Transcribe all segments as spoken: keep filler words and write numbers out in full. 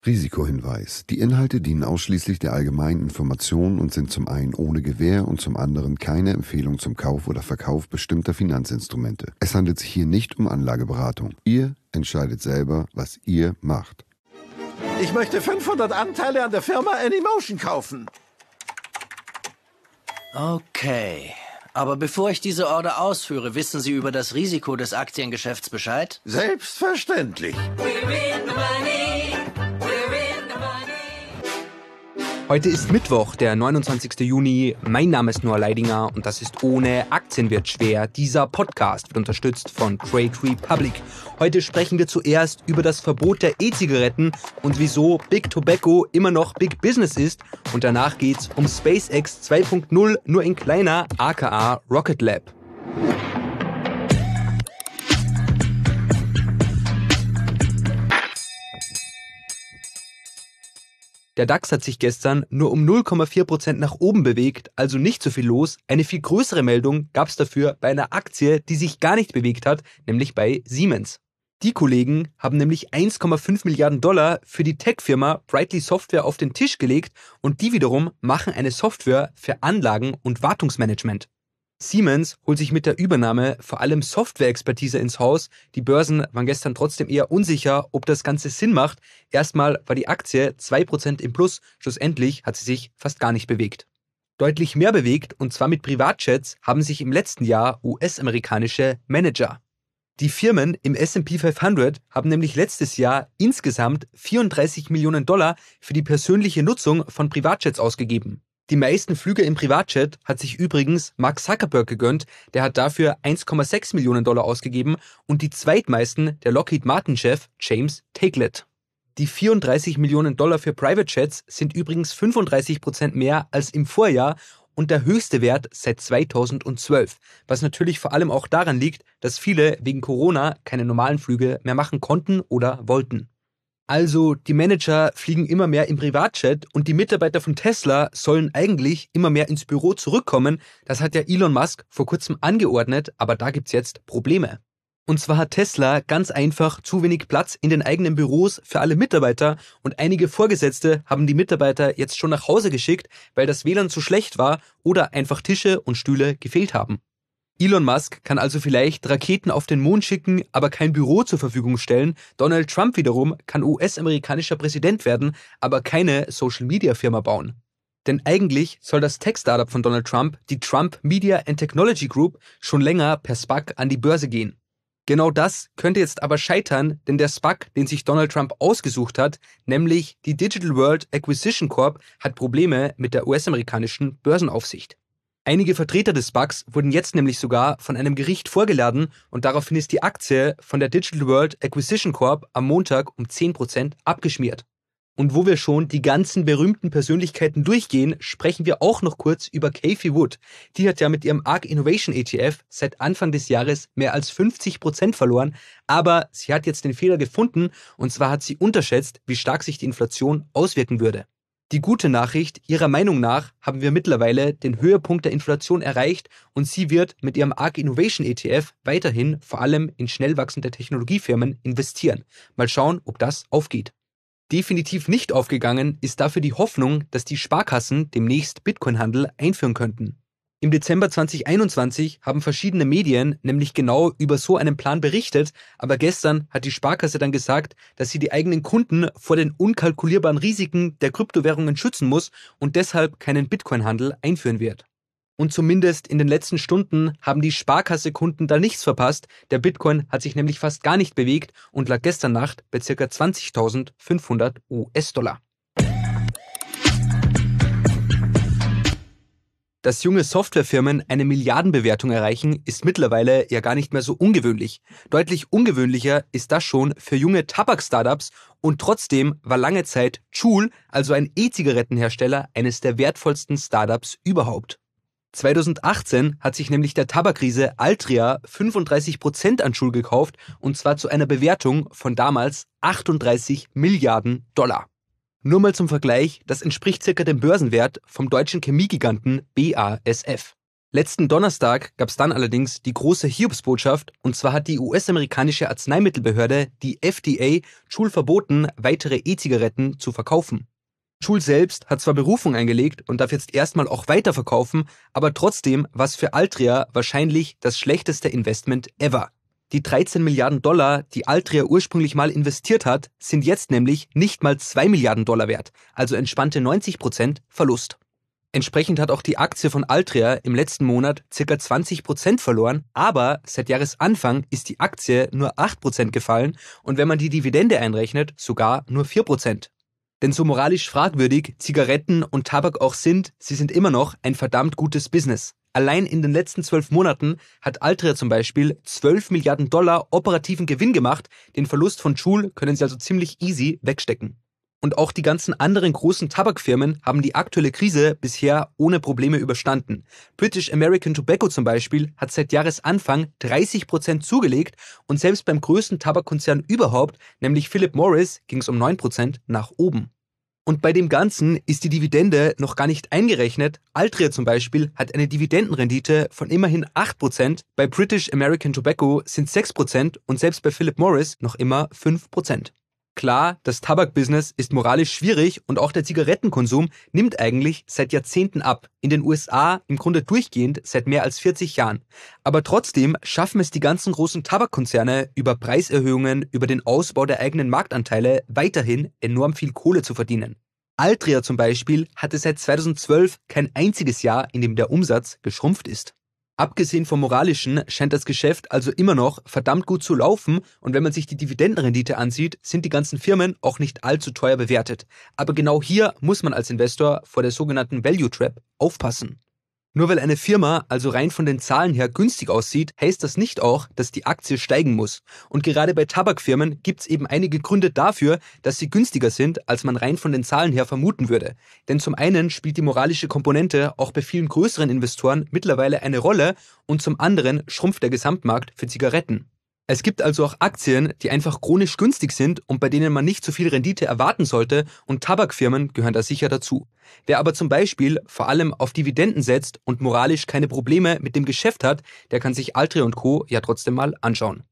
Risikohinweis. Die Inhalte dienen ausschließlich der allgemeinen Information und sind zum einen ohne Gewähr und zum anderen keine Empfehlung zum Kauf oder Verkauf bestimmter Finanzinstrumente. Es handelt sich hier nicht um Anlageberatung. Ihr entscheidet selber, was ihr macht. Ich möchte fünfhundert Anteile an der Firma Anymotion kaufen. Okay. Aber bevor ich diese Order ausführe, wissen Sie über das Risiko des Aktiengeschäfts Bescheid? Selbstverständlich. Heute ist Mittwoch, der neunundzwanzigster Juni. Mein Name ist Noah Leidinger und das ist Ohne Aktien wird schwer. Dieser Podcast wird unterstützt von Trade Republic. Heute sprechen wir zuerst über das Verbot der E-Zigaretten und wieso Big Tobacco immer noch Big Business ist. Und danach geht's um SpaceX zwei Punkt null, nur in kleiner, aka Rocket Lab. Der DAX hat sich gestern nur um null Komma vier Prozent nach oben bewegt, also nicht so viel los. Eine viel größere Meldung gab es dafür bei einer Aktie, die sich gar nicht bewegt hat, nämlich bei Siemens. Die Kollegen haben nämlich eins Komma fünf Milliarden Dollar für die Tech-Firma Brightly Software auf den Tisch gelegt und die wiederum machen eine Software für Anlagen- und Wartungsmanagement. Siemens holt sich mit der Übernahme vor allem Software-Expertise ins Haus. Die Börsen waren gestern trotzdem eher unsicher, ob das Ganze Sinn macht. Erstmal war die Aktie zwei Prozent im Plus, schlussendlich hat sie sich fast gar nicht bewegt. Deutlich mehr bewegt, und zwar mit Privatjets, haben sich im letzten Jahr U S-amerikanische Manager. Die Firmen im S and P fünfhundert haben nämlich letztes Jahr insgesamt vierunddreißig Millionen Dollar für die persönliche Nutzung von Privatjets ausgegeben. Die meisten Flüge im Privatjet hat sich übrigens Mark Zuckerberg gegönnt, der hat dafür eins Komma sechs Millionen Dollar ausgegeben und die zweitmeisten der Lockheed Martin-Chef James Taiclet. Die vierunddreißig Millionen Dollar für Private Jets sind übrigens fünfunddreißig Prozent mehr als im Vorjahr und der höchste Wert seit zweitausendzwölf, was natürlich vor allem auch daran liegt, dass viele wegen Corona keine normalen Flüge mehr machen konnten oder wollten. Also, die Manager fliegen immer mehr im Privatjet und die Mitarbeiter von Tesla sollen eigentlich immer mehr ins Büro zurückkommen. Das hat ja Elon Musk vor kurzem angeordnet, aber da gibt's jetzt Probleme. Und zwar hat Tesla ganz einfach zu wenig Platz in den eigenen Büros für alle Mitarbeiter und einige Vorgesetzte haben die Mitarbeiter jetzt schon nach Hause geschickt, weil das W L A N zu schlecht war oder einfach Tische und Stühle gefehlt haben. Elon Musk kann also vielleicht Raketen auf den Mond schicken, aber kein Büro zur Verfügung stellen. Donald Trump wiederum kann U S-amerikanischer Präsident werden, aber keine Social-Media-Firma bauen. Denn eigentlich soll das Tech-Startup von Donald Trump, die Trump Media and Technology Group, schon länger per SPAC an die Börse gehen. Genau das könnte jetzt aber scheitern, denn der SPAC, den sich Donald Trump ausgesucht hat, nämlich die Digital World Acquisition Corp, hat Probleme mit der U S-amerikanischen Börsenaufsicht. Einige Vertreter des SPACs wurden jetzt nämlich sogar von einem Gericht vorgeladen und daraufhin ist die Aktie von der Digital World Acquisition Corp am Montag um zehn Prozent abgeschmiert. Und wo wir schon die ganzen berühmten Persönlichkeiten durchgehen, sprechen wir auch noch kurz über Cathie Wood. Die hat ja mit ihrem A R K Innovation E T F seit Anfang des Jahres mehr als fünfzig Prozent verloren, aber sie hat jetzt den Fehler gefunden und zwar hat sie unterschätzt, wie stark sich die Inflation auswirken würde. Die gute Nachricht, ihrer Meinung nach haben wir mittlerweile den Höhepunkt der Inflation erreicht und sie wird mit ihrem A R K Innovation E T F weiterhin vor allem in schnell wachsende Technologiefirmen investieren. Mal schauen, ob das aufgeht. Definitiv nicht aufgegangen ist dafür die Hoffnung, dass die Sparkassen demnächst Bitcoin-Handel einführen könnten. Im Dezember zweitausendeinundzwanzig haben verschiedene Medien nämlich genau über so einen Plan berichtet, aber gestern hat die Sparkasse dann gesagt, dass sie die eigenen Kunden vor den unkalkulierbaren Risiken der Kryptowährungen schützen muss und deshalb keinen Bitcoin-Handel einführen wird. Und zumindest in den letzten Stunden haben die Sparkasse-Kunden da nichts verpasst. Der Bitcoin hat sich nämlich fast gar nicht bewegt und lag gestern Nacht bei ca. zwanzigtausendfünfhundert U S-Dollar. Dass junge Softwarefirmen eine Milliardenbewertung erreichen, ist mittlerweile ja gar nicht mehr so ungewöhnlich. Deutlich ungewöhnlicher ist das schon für junge Tabak-Startups und trotzdem war lange Zeit Juul, also ein E-Zigarettenhersteller, eines der wertvollsten Startups überhaupt. zweitausendachtzehn hat sich nämlich der Tabakriese Altria fünfunddreißig Prozent an Juul gekauft und zwar zu einer Bewertung von damals achtunddreißig Milliarden Dollar. Nur mal zum Vergleich, das entspricht circa dem Börsenwert vom deutschen Chemiegiganten B A S F. Letzten Donnerstag gab es dann allerdings die große Hiobsbotschaft, und zwar hat die U S-amerikanische Arzneimittelbehörde, die F D A, Juul verboten, weitere E-Zigaretten zu verkaufen. Juul selbst hat zwar Berufung eingelegt und darf jetzt erstmal auch weiterverkaufen, aber trotzdem war es für Altria wahrscheinlich das schlechteste Investment ever. Die dreizehn Milliarden Dollar, die Altria ursprünglich mal investiert hat, sind jetzt nämlich nicht mal zwei Milliarden Dollar wert, also entspannte neunzig Prozent Verlust. Entsprechend hat auch die Aktie von Altria im letzten Monat ca. zwanzig Prozent verloren, aber seit Jahresanfang ist die Aktie nur acht Prozent gefallen und wenn man die Dividende einrechnet, sogar nur vier Prozent. Denn so moralisch fragwürdig Zigaretten und Tabak auch sind, sie sind immer noch ein verdammt gutes Business. Allein in den letzten zwölf Monaten hat Altria zum Beispiel zwölf Milliarden Dollar operativen Gewinn gemacht, den Verlust von Juul können sie also ziemlich easy wegstecken. Und auch die ganzen anderen großen Tabakfirmen haben die aktuelle Krise bisher ohne Probleme überstanden. British American Tobacco zum Beispiel hat seit Jahresanfang dreißig Prozent zugelegt und selbst beim größten Tabakkonzern überhaupt, nämlich Philip Morris, ging es um neun Prozent nach oben. Und bei dem Ganzen ist die Dividende noch gar nicht eingerechnet. Altria zum Beispiel hat eine Dividendenrendite von immerhin acht Prozent, bei British American Tobacco sind sechs Prozent und selbst bei Philip Morris noch immer fünf Prozent. Klar, das Tabakbusiness ist moralisch schwierig und auch der Zigarettenkonsum nimmt eigentlich seit Jahrzehnten ab. In den U S A im Grunde durchgehend seit mehr als vierzig Jahren. Aber trotzdem schaffen es die ganzen großen Tabakkonzerne über Preiserhöhungen, über den Ausbau der eigenen Marktanteile weiterhin enorm viel Kohle zu verdienen. Altria zum Beispiel hatte seit zweitausendzwölf kein einziges Jahr, in dem der Umsatz geschrumpft ist. Abgesehen vom Moralischen scheint das Geschäft also immer noch verdammt gut zu laufen und wenn man sich die Dividendenrendite ansieht, sind die ganzen Firmen auch nicht allzu teuer bewertet. Aber genau hier muss man als Investor vor der sogenannten Value Trap aufpassen. Nur weil eine Firma also rein von den Zahlen her günstig aussieht, heißt das nicht auch, dass die Aktie steigen muss. Und gerade bei Tabakfirmen gibt es eben einige Gründe dafür, dass sie günstiger sind, als man rein von den Zahlen her vermuten würde. Denn zum einen spielt die moralische Komponente auch bei vielen größeren Investoren mittlerweile eine Rolle und zum anderen schrumpft der Gesamtmarkt für Zigaretten. Es gibt also auch Aktien, die einfach chronisch günstig sind und bei denen man nicht so viel Rendite erwarten sollte und Tabakfirmen gehören da sicher dazu. Wer aber zum Beispiel vor allem auf Dividenden setzt und moralisch keine Probleme mit dem Geschäft hat, der kann sich Altria und Co. ja trotzdem mal anschauen.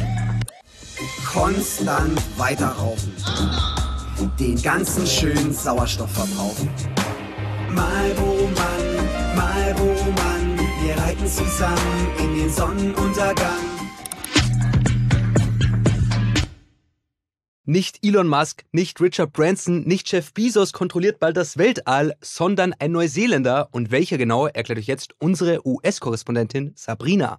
Konstant weiter rauchen. Den ganzen schönen Sauerstoff verbrauchen. Marlboro Mann, Marlboro Mann, wir reiten zusammen in den Sonnenuntergang. Nicht Elon Musk, nicht Richard Branson, nicht Jeff Bezos kontrolliert bald das Weltall, sondern ein Neuseeländer. Und welcher genau, erklärt euch jetzt unsere U S-Korrespondentin Sabrina.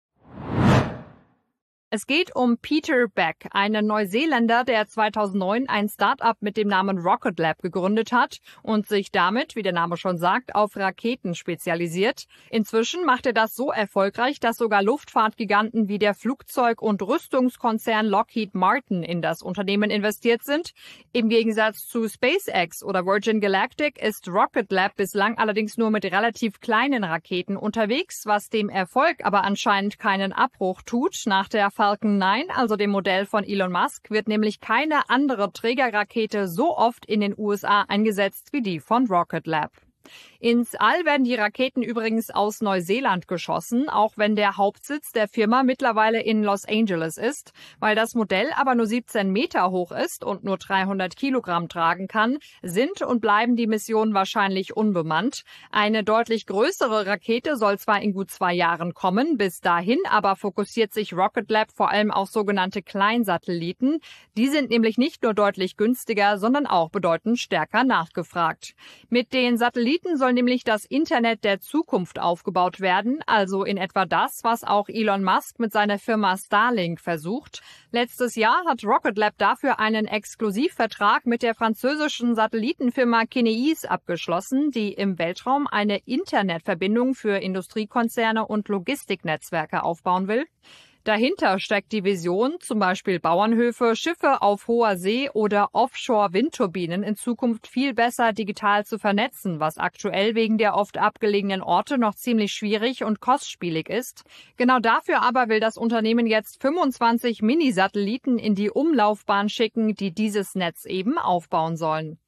Es geht um Peter Beck, einen Neuseeländer, der zweitausendneun ein Start-up mit dem Namen Rocket Lab gegründet hat und sich damit, wie der Name schon sagt, auf Raketen spezialisiert. Inzwischen macht er das so erfolgreich, dass sogar Luftfahrtgiganten wie der Flugzeug- und Rüstungskonzern Lockheed Martin in das Unternehmen investiert sind. Im Gegensatz zu SpaceX oder Virgin Galactic ist Rocket Lab bislang allerdings nur mit relativ kleinen Raketen unterwegs, was dem Erfolg aber anscheinend keinen Abbruch tut. Nach der Falcon neun, also dem Modell von Elon Musk, wird nämlich keine andere Trägerrakete so oft in den U S A eingesetzt wie die von Rocket Lab. Ins All werden die Raketen übrigens aus Neuseeland geschossen, auch wenn der Hauptsitz der Firma mittlerweile in Los Angeles ist. Weil das Modell aber nur siebzehn Meter hoch ist und nur dreihundert Kilogramm tragen kann, sind und bleiben die Missionen wahrscheinlich unbemannt. Eine deutlich größere Rakete soll zwar in gut zwei Jahren kommen, bis dahin aber fokussiert sich Rocket Lab vor allem auf sogenannte Kleinsatelliten. Die sind nämlich nicht nur deutlich günstiger, sondern auch bedeutend stärker nachgefragt. Mit den Satelliten soll nämlich das Internet der Zukunft aufgebaut werden, also in etwa das, was auch Elon Musk mit seiner Firma Starlink versucht. Letztes Jahr hat Rocket Lab dafür einen Exklusivvertrag mit der französischen Satellitenfirma Kinéis abgeschlossen, die im Weltraum eine Internetverbindung für Industriekonzerne und Logistiknetzwerke aufbauen will. Dahinter steckt die Vision, zum Beispiel Bauernhöfe, Schiffe auf hoher See oder Offshore-Windturbinen in Zukunft viel besser digital zu vernetzen, was aktuell wegen der oft abgelegenen Orte noch ziemlich schwierig und kostspielig ist. Genau dafür aber will das Unternehmen jetzt fünfundzwanzig Mini-Satelliten in die Umlaufbahn schicken, die dieses Netz eben aufbauen sollen.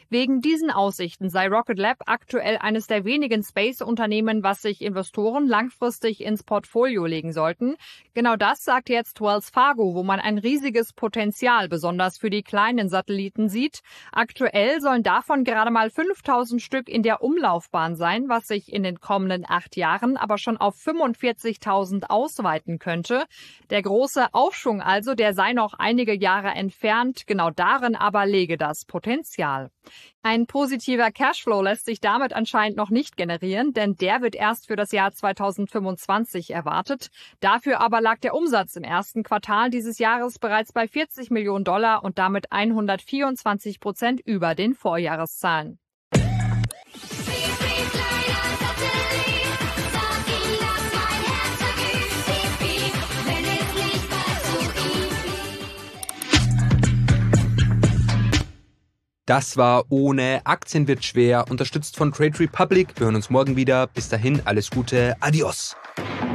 Wegen diesen Aussichten sei Rocket Lab aktuell eines der wenigen Space-Unternehmen, was sich Investoren langfristig ins Portfolio legen sollten. Genau das sagt jetzt Wells Fargo, wo man ein riesiges Potenzial besonders für die kleinen Satelliten sieht. Aktuell sollen davon gerade mal fünftausend Stück in der Umlaufbahn sein, was sich in den kommenden acht Jahren aber schon auf fünfundvierzigtausend ausweiten könnte. Der große Aufschwung also, der sei noch einige Jahre entfernt. Genau darin aber lege das Potenzial. Ein positiver Cashflow lässt sich damit anscheinend noch nicht generieren, denn der wird erst für das Jahr zweitausendfünfundzwanzig erwartet. Dafür aber lag der Umsatz im ersten Quartal dieses Jahres bereits bei vierzig Millionen Dollar und damit hundertvierundzwanzig Prozent über den Vorjahreszahlen. Das war Ohne Aktien wird schwer, unterstützt von Trade Republic. Wir hören uns morgen wieder. Bis dahin, alles Gute. Adios.